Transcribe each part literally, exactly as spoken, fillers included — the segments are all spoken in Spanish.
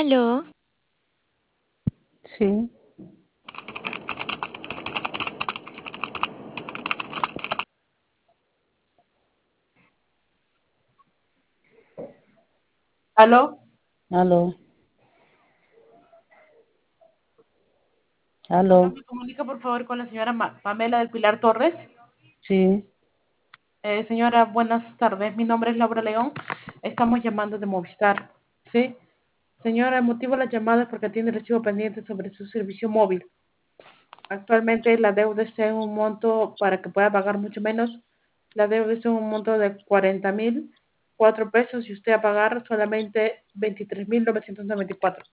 Aló, Sí, ¿Aló? aló, Aló, aló, ¿me comunica por favor con la señora Ma- Pamela del Pilar Torres? sí, Eh, señora, buenas tardes. Mi nombre es Laura León. Estamos llamando de Movistar. ¿Sí? Señora, el motivo de la llamada es porque tiene recibo pendiente sobre su servicio móvil. Actualmente la deuda está en un monto para que pueda pagar mucho menos. La deuda está en un monto de cuarenta mil cuatro pesos y usted a pagar solamente veintitrés mil novecientos noventa y cuatro.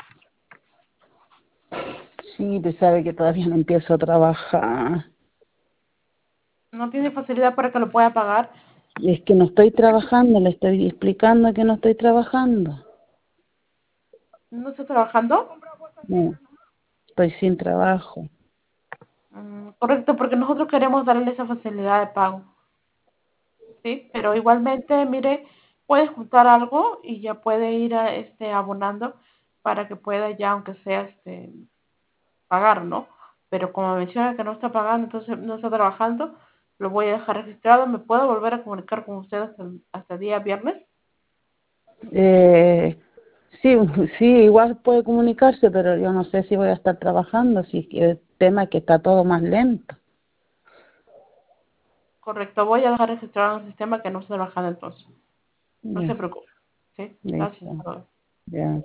sí, te sabe que todavía no empiezo a trabajar. ¿No tiene facilidad para que lo pueda pagar? Es que no estoy trabajando, le estoy explicando que no estoy trabajando. ¿No está trabajando? No, estoy sin trabajo. Mm, correcto, porque nosotros queremos darle esa facilidad de pago, ¿sí? Pero igualmente, mire, puede juntar algo y ya puede ir a, este, abonando para que pueda ya, aunque sea, este, pagar, ¿no? Pero como menciona que no está pagando, entonces no está trabajando, lo voy a dejar registrado. ¿Me puedo volver a comunicar con usted hasta, el- hasta el día viernes? Eh, sí, sí, igual puede comunicarse, pero yo no sé si voy a estar trabajando, si es que el tema es que está todo más lento. Correcto, voy a dejar registrado en el sistema que no está trabajando entonces. No se Ya, preocupe, ¿sí? Gracias. listo, Hasta luego. ya.